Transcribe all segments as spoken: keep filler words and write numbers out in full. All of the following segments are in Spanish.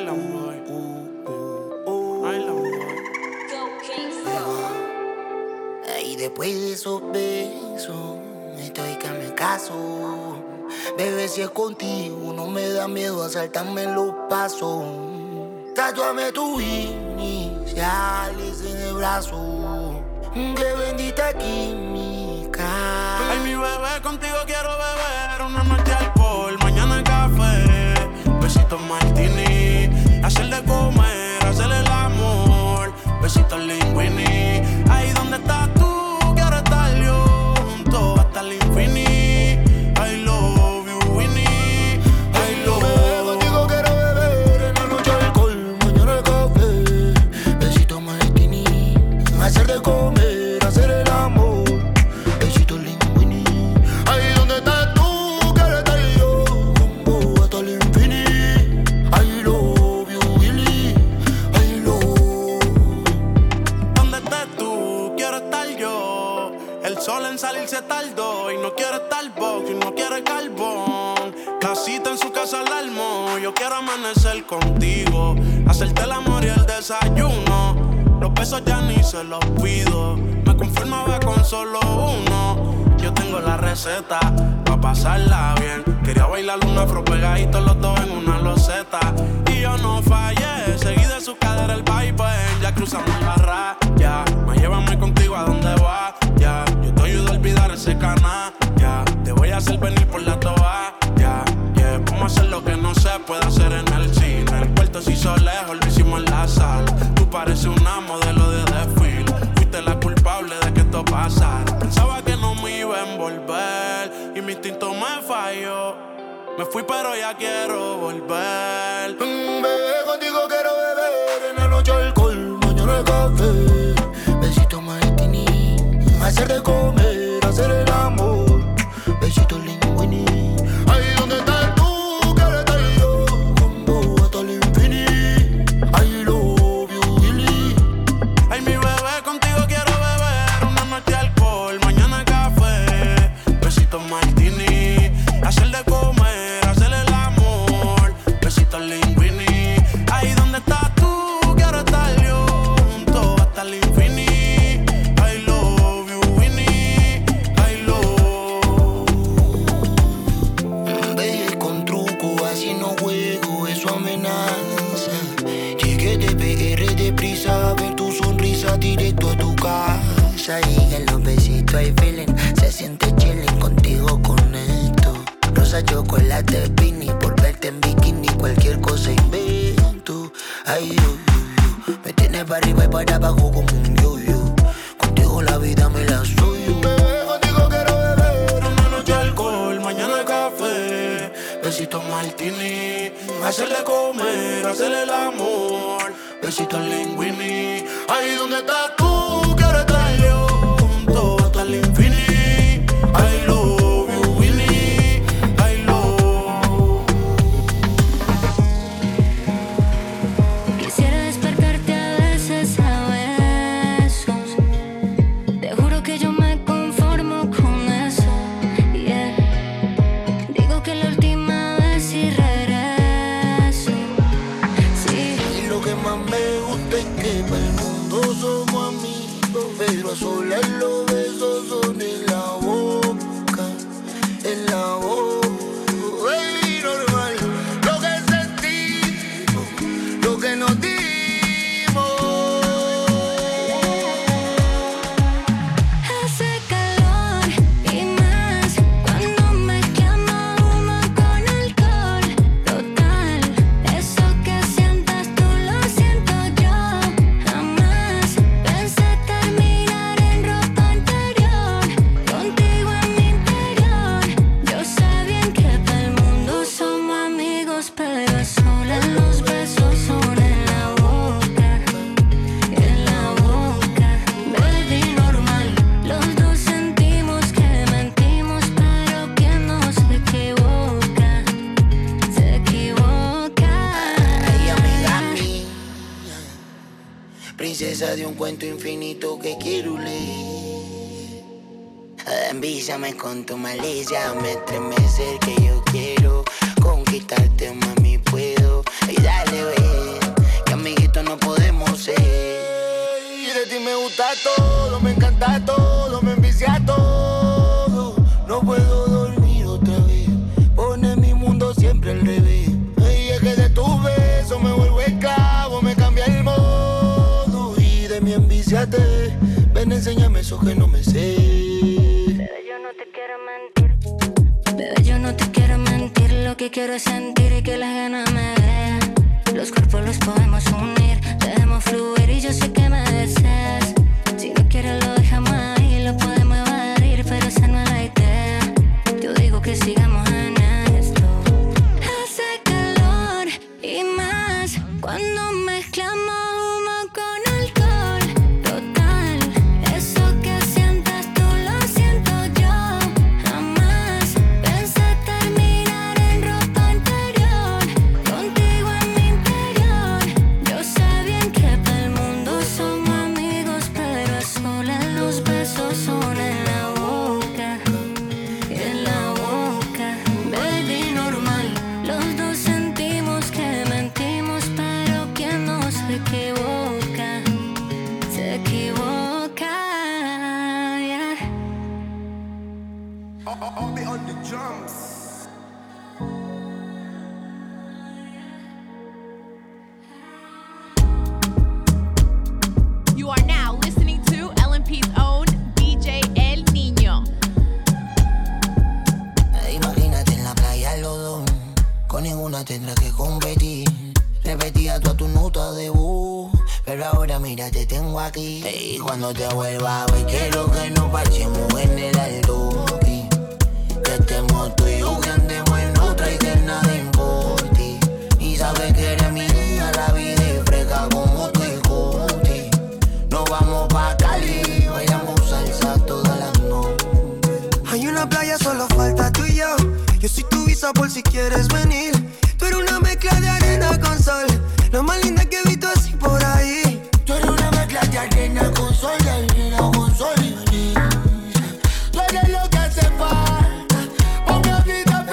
Island Boy. Island Boy. Y después de esos besos, estoy que me caso. Bebé, si es contigo, no me da miedo asaltarme en los pasos. Tatuame tus iniciales en el brazo. Qué bendita química. Ay, mi bebé, contigo quiero beber una noche alcohol, mañana café, besitos martini, hacer de comer, hacer el amor, besitos linguini. Ahí donde estás tú, quiero estar yo, junto hasta el infinito. I love you, Winnie, I love you. Bebé, contigo quiero beber en la noche alcohol, mañana café, besitos martini, hacer de comer, hacer el amor, besitos linguini. Ahí donde estás tú, quiero estar yo, junto hasta el infinito. I love you, Willy, I love. Donde estés tú, quiero estar yo. El sol en salirse tardó y no quiere estar box y no quiere carbón. Casita en su casa al almo. Yo quiero amanecer contigo, hacerte el amor y el desayuno. Los besos ya ni se los pido, me conformaba con solo uno. Yo tengo la receta pa' pasarla bien. Quería bailar un afro pegaditos los dos en una loseta. Y yo no fallé, seguí de su cadera el vibe. Ya cruzamos la raya, más llévame contigo a donde va. Ya, yo te ayudo a olvidar ese canal. Ya, te voy a hacer venir por la toalla. Ya, yeah, vamos a hacer lo que no se puede hacer en el cine. El puerto se hizo lejos, lo hicimos en la sala. Tú pareces una modelo de desfile. Fuiste la culpable de que esto pasara. Pensaba que no me iba a envolver y mi instinto me falló. Me fui pero ya quiero volver. Mm, bebé, contigo quiero beber en la noche alcohol, mañana café, besitos martini, hacer de comer, hacer el amor, besitos linguini. Ahí donde estás tú, quiero estar yo, junto hasta el infinito. I love you, Willy. Ay, mi bebé, contigo quiero beber una noche alcohol, mañana café, besitos martini, hacer de comer, hacer el amor, besitos linguini. Ahí donde estás tú, quiero estar yo, junto hasta el infinito. I love you, Winnie, I love. Ve con truco, así no juego, eso amenaza. Llegué de P R deprisa, ver tu sonrisa directo a tu casa. Y en los besitos hay feeling, se siente chilling, contigo conecto. Rosa, chocolate, pini, por verte en bikini, cualquier cosa invento. Ay, yo, yo, yo, me tienes para arriba y para abajo como un yo-yo. Contigo la vida me la suyo. Bebé, contigo quiero beber Una noche alcohol, mañana café, besitos martini, hacerle comer, hacerle el amor, besitos linguini. Ahí donde estás tú, quiero estar yo, junto hasta el infinito. I love you, Winnie, I love. Quisiera despertarte a veces a besos. Te juro que yo me conformo con eso, yeah. Digo que la última vez y regreso, sí. y lo que más me gusta es que para el mundo somos amigos, pero a solas los besos son en la boca, en la boca. Baby, normal, lo que sentimos, lo que nos dimos. Hace calor y más cuando mezclamos humo con alcohol. Total, eso que sientas tú lo siento yo. Jamás pensé terminar en ropa interior, contigo en mi interior. Yo sé bien que para el mundo somos amigos, pero a solas los besos son en la boca, en la boca. Baby, normal, los dos sentimos que mentimos, pero quien no se equivoca, se equivoca. Ay, amiga mía, princesa de un cuento infinito que quiero leer. Envíame con tu malicia, me estremecer que yo quiero conquistarte, mami, puedo. Y dale, ve. encanta todo, me envicia todo. No puedo dormir otra vez, pone mi mundo siempre al revés. Y es que de tu beso me vuelvo esclavo, me cambia el modo. Y de mi enviciate, ven, enséñame eso que no me sé. Bebé, yo no te quiero mentir. Bebé, yo no te quiero mentir. Lo que quiero es sentir y que las ganas me vean. Los cuerpos los podemos unir, dejemos fluir y yo sé que me deseas. Si no quieres lo dejamos ahí, lo podemos evadir, pero esa no es la idea. Yo digo que sigamos en esto. Hace calor y más cuando mezclamos humo con alcohol. Total, eso que sientes tú lo siento yo. Jamás pensé terminar en ropa interior, contigo en mi interior. Yo sé bien que para el mundo somos amigos, pero a solas los besos son en la boca, en la boca. Baby, normal, los dos sentimos que mentimos, pero quien no se equivoca, se equivoca, yeah. I'll be on the drums. You are now listening to L M P's own D J El Niño. Imagínate en la playa los dos, con ninguna tendrás que competir. Repetía toda tu nota de voz, pero ahora mira, te tengo aquí. Y cuando te vuelva a ver, quiero que nos parchemos en el altoque. Que estemos tú y yo, que andemos en otra y que nada importe. Y sabes que eres mía, la vida es fresca como tu escote. Nos vamos pa' Cali, bailamos salsa toda la noche. Hay una playa, solo falta tú y yo. Yo soy tu visa por si quieres venir. Tú eres una mezcla de arena con sol, lo más linda que he visto así por ahí. Tú eres una mezcla de arena con sol, de arena con sol y venir. Tú eres lo que hace falta pa' una vida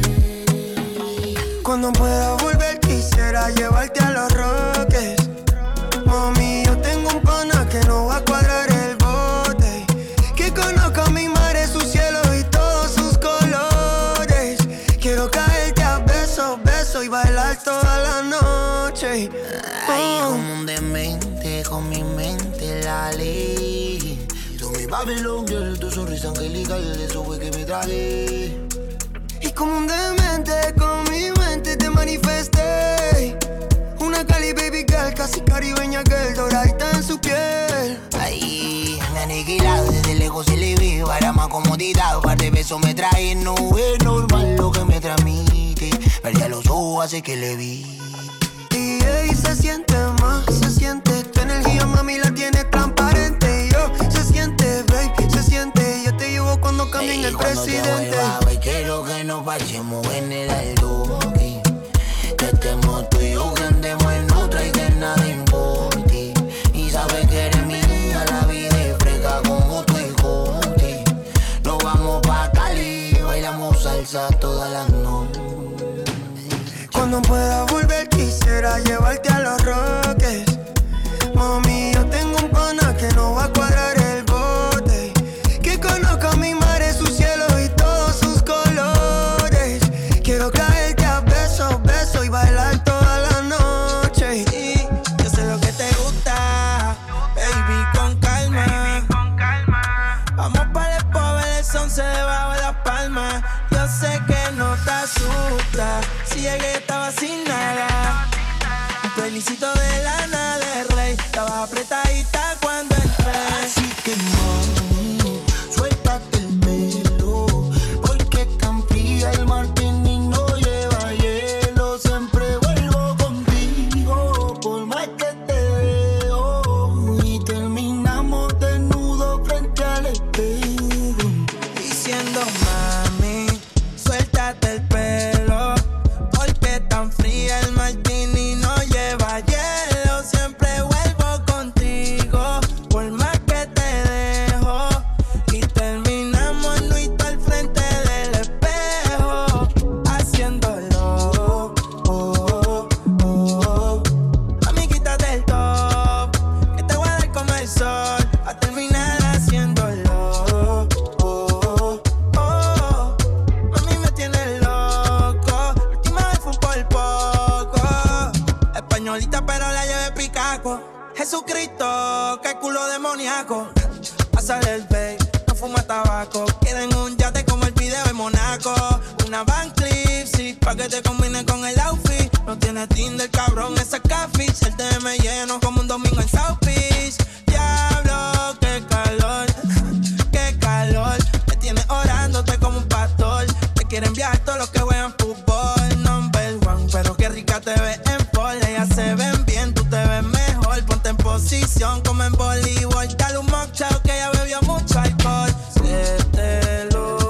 feliz. Cuando pueda volver quisiera llevarte a los Roques. Mami, yo tengo un pana que no va a cuadrar el bote, que conozca mi mar, su cielo y todos sus colores. Quiero caerte a besos, besos y bailar toda la noche. Ay, Oh. como un demente, con mi mente la ley. Tú mi Babylon girl, tu sonrisa angelical, eso fue que me traje. Y como un demente con mi mente te manifesté. Una Cali baby girl, casi caribeña girl, doradita en su piel. Ay, me aniquilado, desde lejos se le ve. Para más comodidad, un par de besos me trae. No es normal lo que me transmite. Perdía los ojos, hace que le vi. Y ey, se siente más, se siente. Tu energía, mami, la tienes transparente. Y yo, se siente, babe, se siente. Yo te llevo cuando cambien el presidente. Te quiero que nos parchemos en el altoque. Que estemos tú y yo, que andemos en otra y que nada importe. Y sabes que eres mía, la vida es fresca como tu escote. Nos vamos pa' Cali, bailamos salsa toda la noche. Cuando pueda volver quisiera llevarte a los Roques. Mami, yo tengo un pana que no va a cuadrar el bote, que conozca mi mar, su cielo y todos sus colores. Quiero caerte a besos, besos y bailar toda la noche. Y yo sé lo que te gusta, baby, con calma. Vamos para el pobre, el son se debajo de las palmas. Yo sé que no te asusta si llegué estaba sin nada. Un felicito de Lana del Rey, estaba apretadita cuando entré. Así que mami, suéltate el pelo, porque tan fría el martini no lleva hielo. Siempre vuelvo contigo, por más que te veo, y terminamos desnudos frente al espejo. Diciendo mami, suéltate el pelo, porque tan fría el martini no lleva hielo. Siempre vuelvo contigo, de picaco. Jesucristo, qué culo demoníaco. Pásale el vape, no fuma tabaco. Quieren un yate como el video en Monaco. Una Van Cleef, sí, pa' que te combine con el outfit. No tiene Tinder, cabrón, esa catfish. El D M lleno como un domingo en South Beach. Diablo, qué calor, qué calor. Me tienes orándote como un pastor. Te quieren enviar todos los que juegan fútbol. Number one, pero qué rica te ves en pole. Ellas se ven bien, tú te ves mejor. Ponte en posición como en voleibol. Dale un mocktail que ella bebió mucho alcohol. Se te lo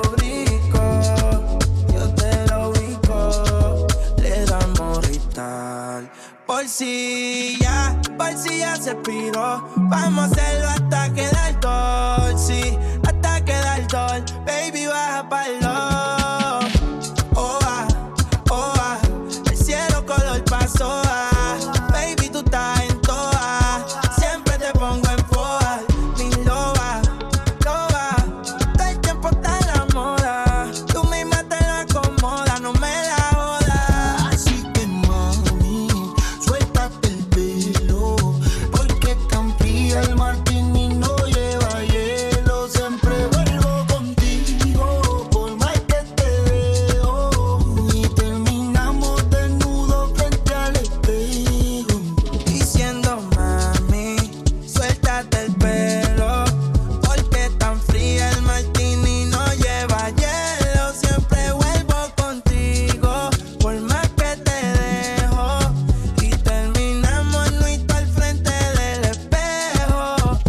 brico, yo te lo ubico. Le damos rital. Por si ya, por si ya se piró. Vamos a hacerlo hasta quedar todo, sí, hasta quedar todo. Baby, baja pa'l oh, ah, oh, ah. El cielo color pasó, ah. Baby, tú estás en toa. Siempre te pongo en foa. Mi loba, loba. Todo el tiempo está en la moda. Tú misma te la acomodas, no me la jodas. Así que mami, suéltate el pelo, porque tan fría el martini no lleva hielo. Siempre vuelvo contigo, por más que te veo, y terminamos desnudos frente al espejo. Diciendo mami, suéltate el pelo, porque tan fría el martini no lleva hielo. Siempre vuelvo contigo, por más que te dejo, y terminamos nuito al frente del espejo,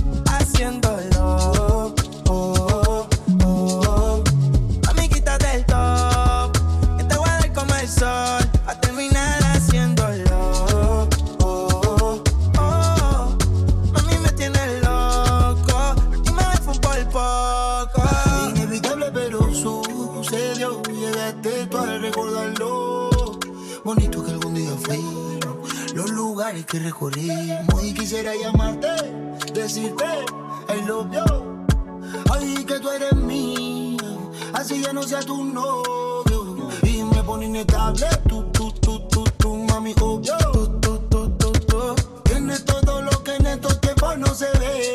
haciéndolo. Oh, oh, oh. Mami, quítate el top, que te voy a dar como el sol, a terminar haciéndolo. Oh, oh, mami, me tienes loco. La última vez fue por poco. Inevitable pero sucedió, llegaste tú al recordarlo. Bonito que algún día fueron los lugares que recorrimos, y quisiera llamarte, decirte I love you. Ay, que tú eres mía, así ya no sea tu novio. Y me pone inestable, tú, tú, tú, tú, tú, mami, obvio. Tú, tú, tú, tú, tú. Tienes todo lo que en estos tiempos no se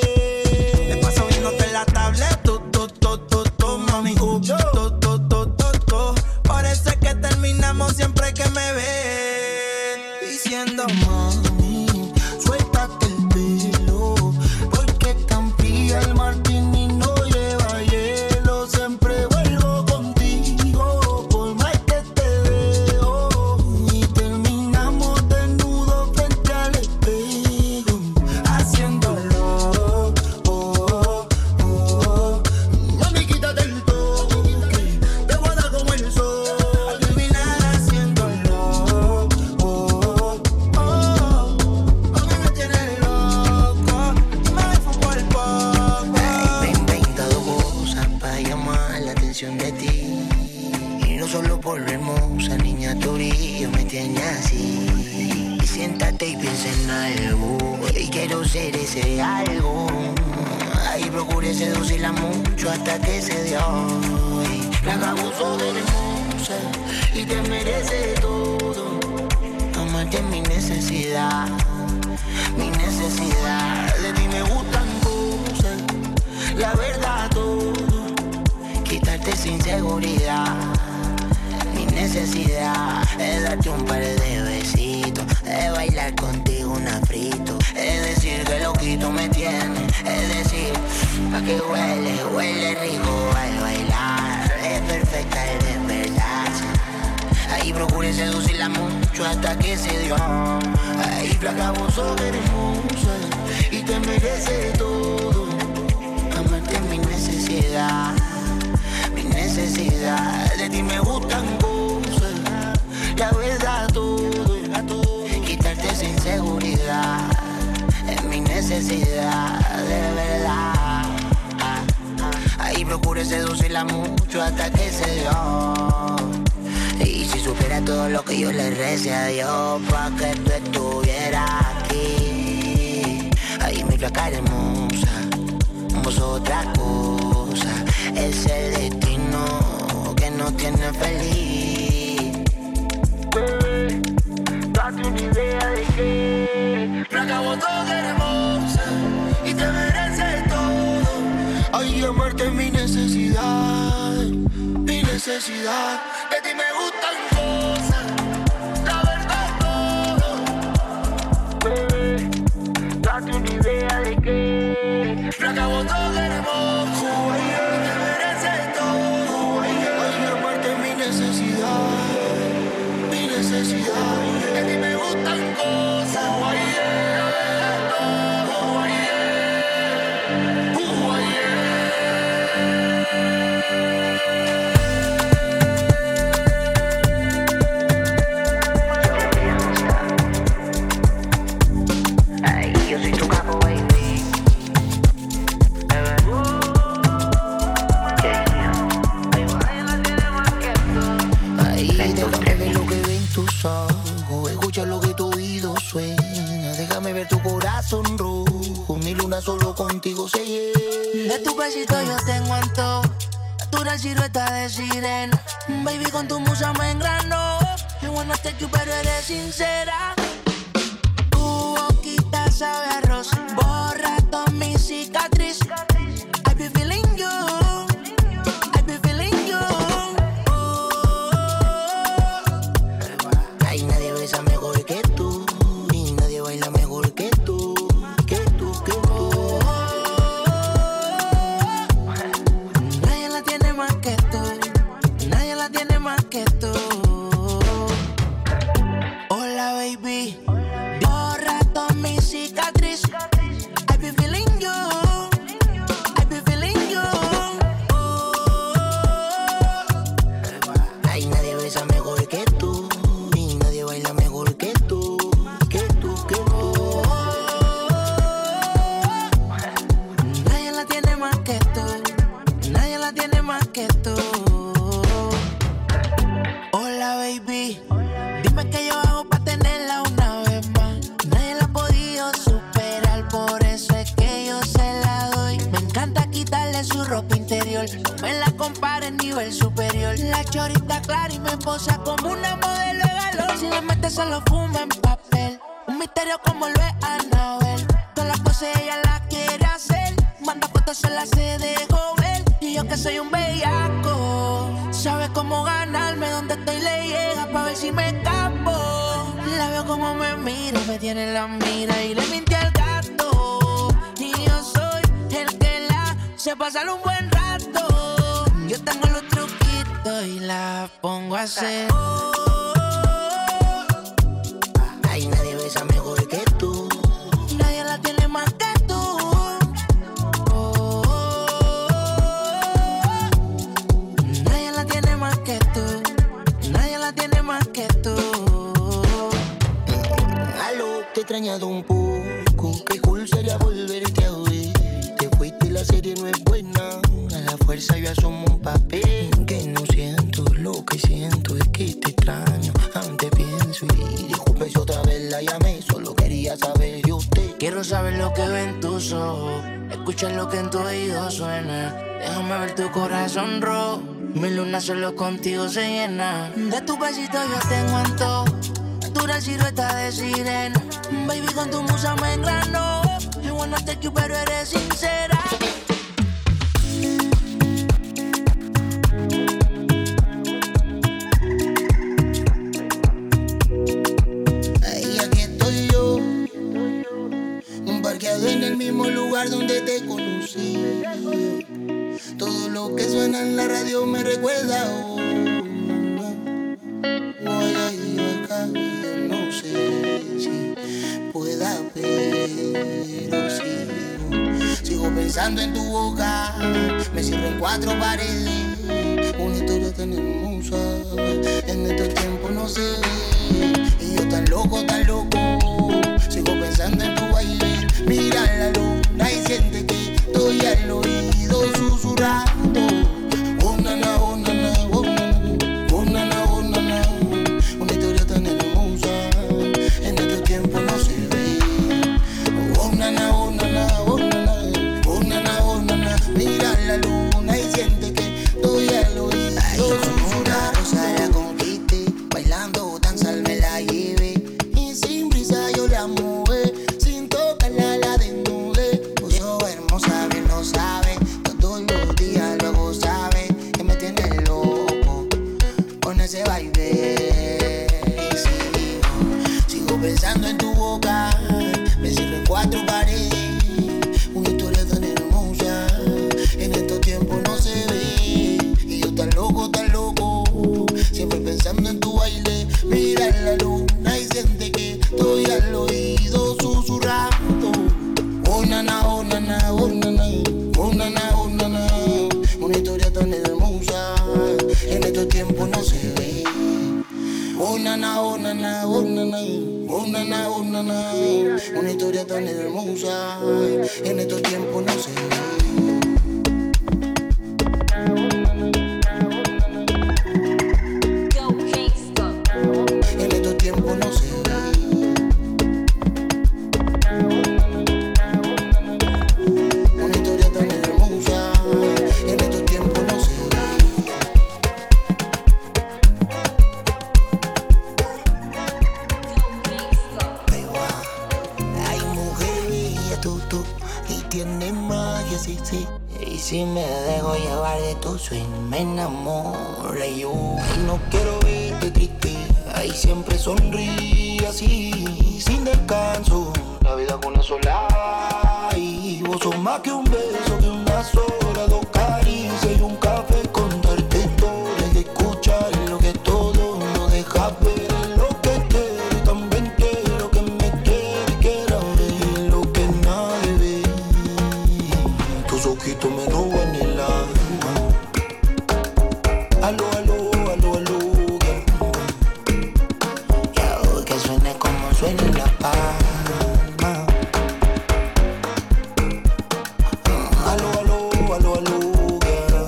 ve. Me paso viéndote en la tablet, tú, tú, tú, tú, tú, mami, obvio. Tú, tú, tú, tú, tú. Por eso es que terminamos siempre que me ves diciendo Mami, suéltate el pelo, porque tan fría el martini no lleva hielo. Siempre vuelvo contigo, por más que te veo, y terminamos desnudos frente al espejo, haciéndolo. oh, oh. Mami, quítate el toque, te voy a dar como el sol. Terminar haciéndolo. Oh, oh, mami, me tienes loco. Me fue por poco. Me he inventado cosas para llamar la atención de ti, y no solo por lo hermosa, niña, tu brillo me tiene así. Y siéntate y piensa en algo, y quiero ser ese algo. Ahí procuré seducirla mucho hasta que se dio. Y la abuso de hermosa y te merece todo. Amarte es mi necesidad, mi necesidad. De ti me gustan cosas, la verdad todo. Quitarte sin seguridad, mi necesidad es darte un par de besitos, es bailar contigo un afrito, es decir que loquito me tiene, es decir, pa' que huele, huele rico al bailar, es perfecta el despertarse. Ahí procuré seducirla mucho hasta que se dio. Ahí flaca, vos sos hermosa y te merece todo. Amarte es mi necesidad, mi necesidad. De ti me gustan cosas, la verdad todo. Quitarte sin seguridad es mi necesidad, de verdad. Ahí procuré seducirla mucho hasta que se dio. Y si supiera todo lo que yo le recé a Dios pa' que tú estuvieras aquí. Ay, mi flaca hermosa, vos otra cosa. Es el destino que nos tiene feliz. Bebé, date una idea de que flaca necesidad. De ti me gustan cosas, la verdad no. Bebé, date una idea de que flaca vos no queremos. Te mereces todo. Ay, aparte mi necesidad, mi necesidad. De ti me gustan cosas, oh, yeah. Oh, yeah. Oh, yeah. Escucha lo que tu oído suena. Déjame ver tu corazón rojo. Mi luna solo contigo se llena. De tu besito yo tengo antojo. Natural silueta de sirena. Baby, con tu musa me engranó. I wanna take you, pero eres sincera. Tu boquita sabe a rosa. Borra toda mi cicatriz. I be feeling you. I be feeling you. Ay, nadie besa mejor que tú. Y nadie baila mejor que tú. Que tú, que tú. Nadie la tiene más que tú. Nadie la tiene más que tú. Hola, baby. Borra toda mi cicatriz. I be feeling you. I be feeling you. Ay, nadie besa mejor que tú. Y nadie baila mejor que tú. Que tú, que tú. Nadie la tiene más que tú. Nadie la tiene más que tú. Hola, baby. Dime qué yo hago pa' tenerla una vez más. Nadie la ha podido superar, por eso es que yo se la doy. Me encanta quitarle su ropa interior. No me la compare en nivel superior. La chorita clara y me posa como una modelo de galón. Si le metes se lo fuma en papel. Un misterio como lo es Anabel. Todas las cosas ella las quiere hacer. Manda fotos, se las se dejó ver. Y yo que soy un bellaco, sabe cómo ganarme, donde estoy le llega pa' ver si me escapo. La veo como me mira, me tiene en la mira y le mintió al gato. Y yo soy el que la se pasa un buen rato. Yo tengo los truquitos y la pongo a hacer. Ay, nadie besa mejor que tú. Nadie la tiene más que tú. Nadie la tiene más que tú. Nadie la tiene más que tú. Aló, te he extrañado un poco. Qué cool sería volverte a ver. Te fuiste y la serie no es buena. A la fuerza yo asumo un papel. Que no siento, lo que siento es que te extraño. Antes pienso y disculpe si otra vez la llamé. Solo quería saber de usted. Quiero saber lo que ven tus ojos. Escuchar lo que en tu oído suena. Déjame ver tu corazón rojo. Mi luna solo contigo se llena. De tu besito yo tengo antojo. Natural silueta de sirena. Baby, con tu musa me engranó. I wanna take you, pero eres sincera. Ahí aquí estoy yo, parqueado en el mismo lugar donde te conocí. Todo lo que suena en la radio me recuerda a oh, voy a ir acá, no sé si pueda, pero sigo, sigo pensando en tu boca. Me cierro en cuatro paredes, una historia tan hermosa. En estos tiempos no se ve, y yo tan loco, tan loco. Sigo pensando en tu baile, mira la luna y siente que estoy al oído susurrando. Oh, nana, oh, nana, oh, nana, oh, nana, oh, nana. Una historia tan hermosa, en estos tiempos no se ve. Oh, nana, oh, nana, oh, nana, oh, nana, oh, nana. Mira la luna y siente que estoy al oído susurrando. Rosa la conquiste, bailando danza me la lleve. Y sin pensando en tu boca. Me cierro en cuatro paredes. Una historia tan hermosa. En estos tiempos no se ve. Y yo tan loco, tan loco. Siempre pensando en tu baile. Mira la luna y siente que estoy al oído susurrando. Oh nana, oh nana, oh nana. Oh nana, oh nana. Una historia tan hermosa. En estos tiempos no se ve. Oh nana, oh nana, oh nana. Oh nana, oh nana. Una historia tan hermosa. En estos tiempos no se ve. En estos tiempos no se ve. Una historia tan hermosa. En estos tiempos no se ve. Hay mujer, tú, tú, y tiene magia, sí, sí. Y si me dejo llevar de tu swing, me enamoro yo. Y no quiero verte triste, ahí siempre sonríe así, sin descanso. La vida con una sola. Y vos sos más que un beso, que una sola, dos caricias y un café. Contarte historias y escuchar lo que todo no deja ver. Lo que quiero y también quiero que me quiera y quiera ver lo que nadie ve. Tus ojitos me roban el alma. Aló, aló, aló, aló, girl. Yeah, que suene como suena en la palma. Aló, aló, aló, aló, girl.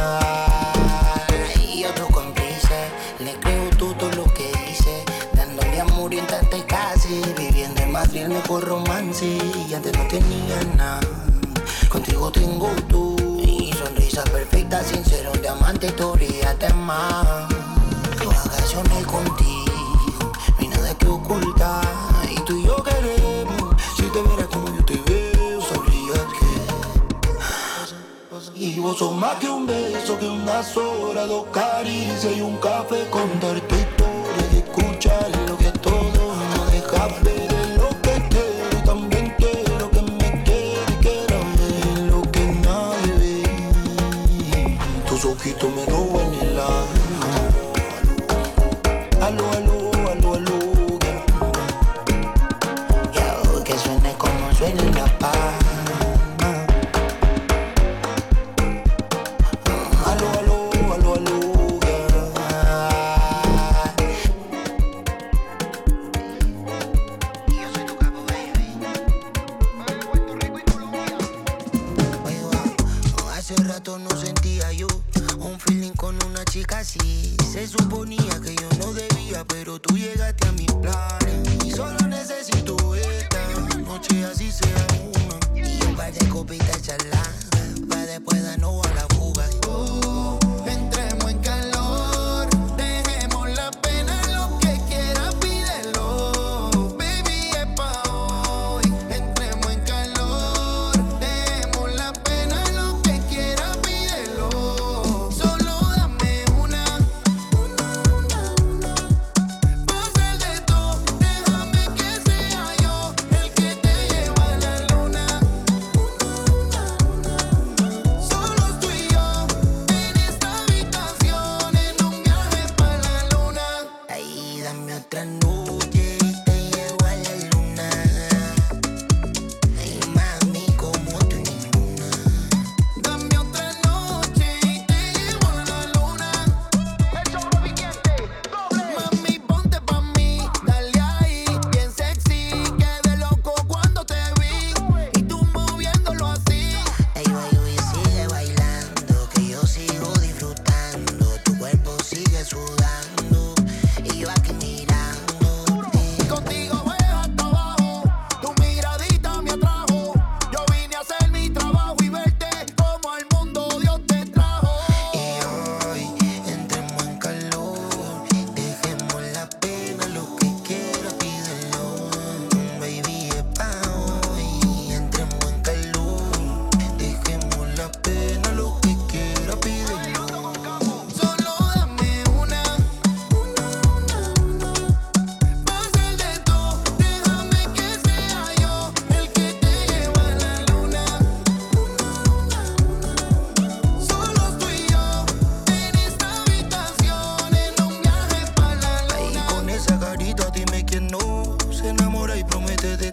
Y otro cómplice, le creo todo lo que dice, dándole amor y en tanta casi, viviendo en Madrid el mejor romance. Y antes no tenía nada, contigo tengo tú. Y sonrisa perfecta, sincero, un diamante, tú brillaste más. Vacaciones contigo, no hay nada que ocultar. Y tú y yo queremos, si te vieras como yo te veo, sabrías que. Y vos sos más que un beso, que una sola, dos caricias y un café. Contarte historias y escuchar lo que todo no deja ver. Lo que quiero y también quiero que me quiera y quiera ver lo que nadie ve. Tus ojitos me roban el alma. Aló, aló, aló, aló, girl. Yeah, que suene como suena en la palma. Aló, aló, aló, aló, girl. Y yo soy tu capo, baby. Puerto Rico y Colombia. Oye, va, hace rato no sentía yo un feeling con una chica así. Se suponía que yo no debía, pero tú llegaste a mis planes. Y solo necesito esta noche, así sea una. Y un par de copitas charladas, pa' después darnos a la fuga. Oh, entremos en calor, dejemos la pena, lo que quieras pídelo. Baby, es pa' hoy. Entremos en calor, dejemos la pena, lo que quieras pídelo. Solo dame una, una, una, una. Pasa de todo, déjame que sea yo el que te lleva a la luna. Una, una, una. Solo tú y yo en esta habitación, en un viaje para la luna. Ahí dame otra noche y te llevo a la luna. Ay, mami, como tú ninguna. Dame otra noche y te llevo a la luna. El zorro viviente, doble. Mami, ponte pa' mí, dale ahí, bien sexy. Quedé loco cuando te vi y tú moviéndolo así. Ey, baby, sigue bailando, que yo sigo disfrutando. Tu cuerpo sigue sudando y yo aquí mirándote.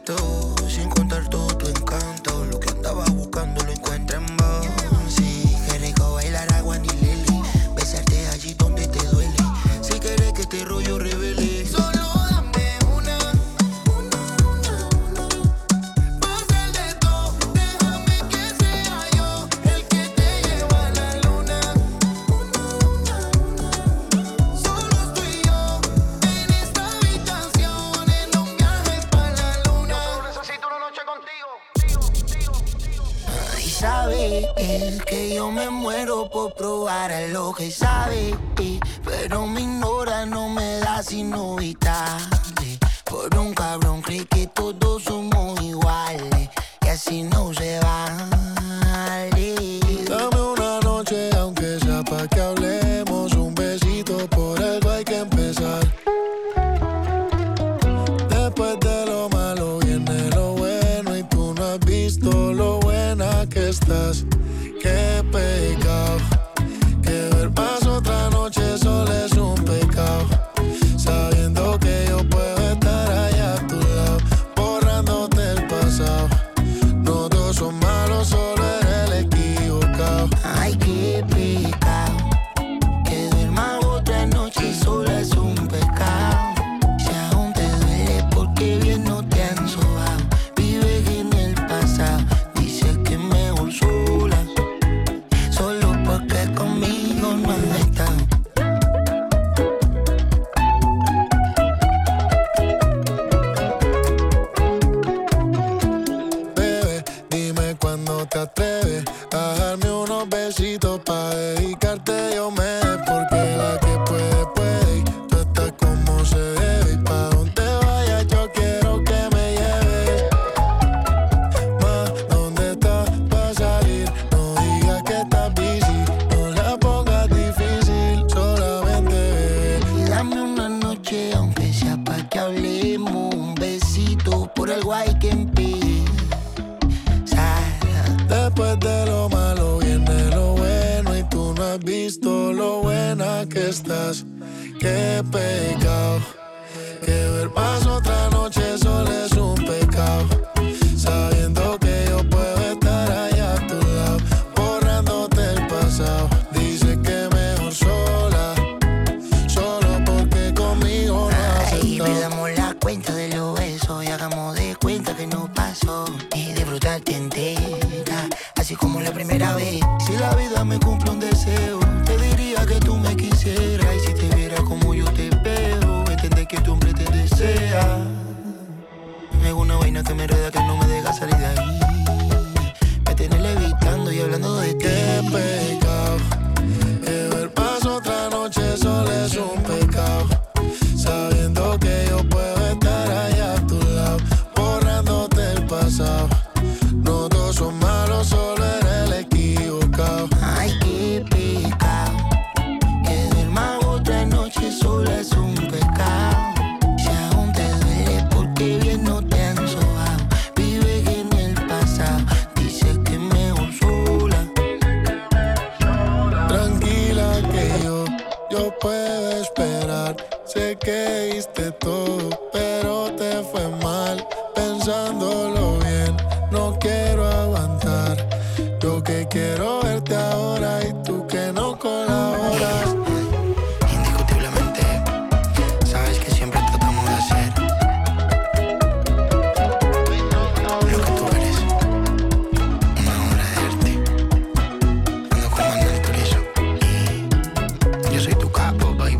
todo, sin contar todo tu encanto. Lo que andaba buscando lo encuentro en vos. Sí, qué rico bailar agua ni lili, besarte allí donde te duele. Si quieres que este rollo revele, solo dame una, una, una, una. Va a ser de todo, déjame que sea yo el que te lleva a la luna. Una, una, una. Solo estoy yo en esta habitación, en un viaje para la luna. Yo solo necesito una noche contigo. Y sabe él que yo me muero por probar a lo que sabe, eh, pero me ignora, no me da sino vitarle. Por un cabrón cree que todos somos iguales y así no se vale. Dame una noche aunque sea pa' que hablemos. Un besito, por algo hay que empezar. Después de lo malo viene lo bueno y tú no has visto lo buena que estás. Qué pecado, que ver más otra noche solo es un pecado. Sabiendo que yo puedo estar allá a tu lado, borrándote el pasado. No todos son malos, solo eres el equivocado. Ay, qué pecado, que duerma otra noche sola es un pecado. Si aún te duele porque bien no te han sobado, vives en el pasado, dices que mejor sola, solo porque conmigo no has estado. Bebé, dime cuándo te atreves a darme unos besitos pa' dedicarte yo me dé, porque la que puede, puede y tú estás como se debe. Y pa' donde vayas yo quiero que me lleves. Ma, ¿dónde estás pa' salir? No digas que estás busy, no la pongas difícil, solamente bebé. Y dame una noche aunque sea pa' que hablemos. Un besito, por algo hay que empezar. Después de lo malo viene lo bueno y tú no has visto lo buena que estás. Qué pecado, que ver más otra noche solo es un pecado. Sabiendo que yo puedo estar allá a tu lado, borrándote el pasado. Dice que mejor sola, solo porque conmigo no has Ay, estado. perdamos la cuenta de los besos y hagamos de cuenta que no pasó. Y disfrutarte entera, así como la primera vez. Si la vida me cumple un deseo, te diría que tú me quisieras. Y si te viera como yo te veo, entender que tu hombre te desea. Me hago una vaina que me enreda, que no me deja salir de ahí. Me tienes levitando y hablando de ti. Qué pecado, que ver más otra noche solo es un pecado. Sabiendo que yo puedo estar allá a tu lado, borrándote el pasado. No todos son malos, solo eres el equivocado. Ay, qué pecado, que duerma otra noche sola es un pecado. Si aún te duele porque bien no te han sobado, vives en el pasado, dices que mejor sola. Tranquila que yo, yo puedo esperar. Sé que diste todo, pero te fue mal. Pensándolo bien, no quiero aguantar. Yo que quiero verte ahora y tú que no colaboras. Indiscutiblemente, sabes que siempre tratamos de hacer lo que tú eres, una obra de arte. Ando con Manuel Turizo y yo soy tu capo, baby.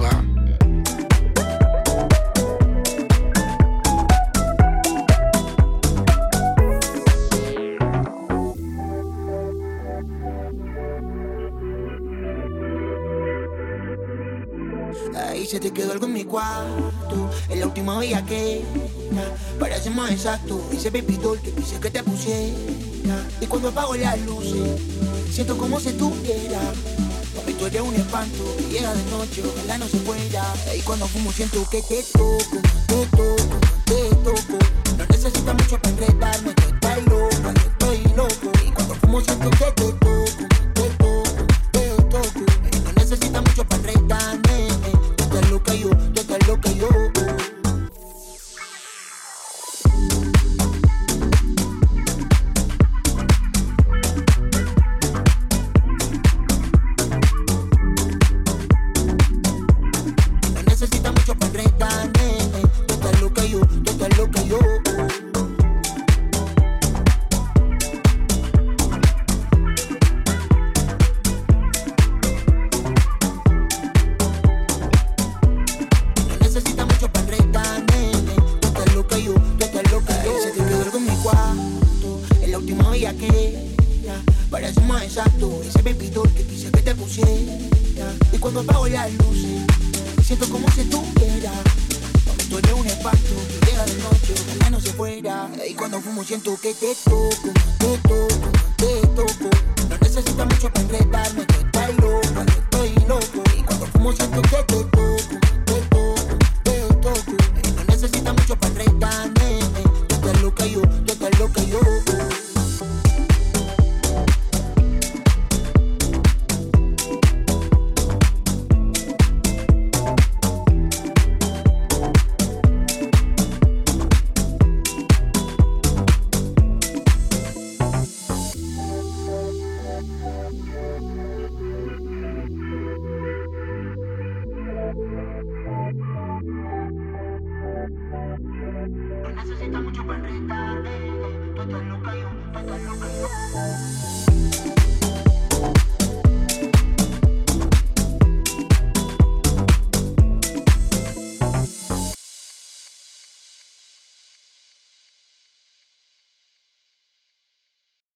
Ahí se te quedó algo en mi cuarto, en la última vez que para ser más exacto, ese baby doll que quise que te pusiera. Y cuando apago las luces, siento como si estuviera. Mami, tú eres un espanto, llega de noche, ojalá no se fuera. Y cuando fumo siento que te toco, te toco, te toco. No necesitas mucho para enredarme, tú estás loca, yo estoy loco. Y cuando fumo siento que te toco, te toco, te toco. Y no necesitas mucho para enredarme, tú estás loca yo, tú estás loca yo. apago las luces. Siento como si estuviera. Cuando tú eres un espanto, que llega de noche, ojalá no se fuera. Y cuando fumo siento que te toco, te toco, te toco. No necesitas mucho para enredarme, que estás loca, que estoy loco. Y cuando fumo siento que te toco, te toco, te toco. Y no necesitas mucho para enredarme. Tú estás loca yo, tú estás loca yo. No necesitas mucho para enredarme. Tú estás loca yo, tú estás loca yo.